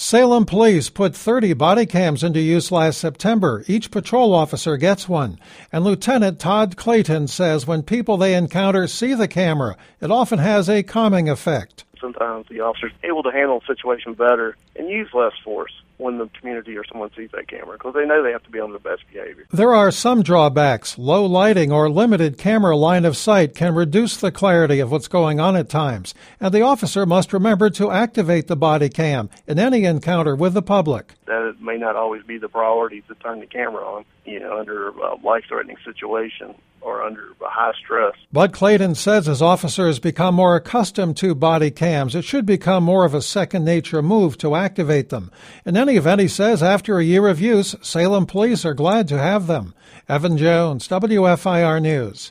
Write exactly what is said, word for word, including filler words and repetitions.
Salem police put thirty body cams into use last September. Each patrol officer gets one. And Lieutenant Todd Clayton says when people they encounter see the camera, it often has a calming effect. Sometimes the officer's able to handle the situation better and use less force when the community or someone sees that camera, because they know they have to be on their best behavior. There are some drawbacks. Low lighting or limited camera line of sight can reduce the clarity of what's going on at times, and the officer must remember to activate the body cam in any encounter with the public. That it may not always be the priority to turn the camera on, you know, under a life-threatening situation or under high stress. Bud Clayton says as officers become more accustomed to body cams, it should become more of a second nature move to activate them. In any event, he says after a year of use, Salem police are glad to have them. Evan Jones, W F I R News.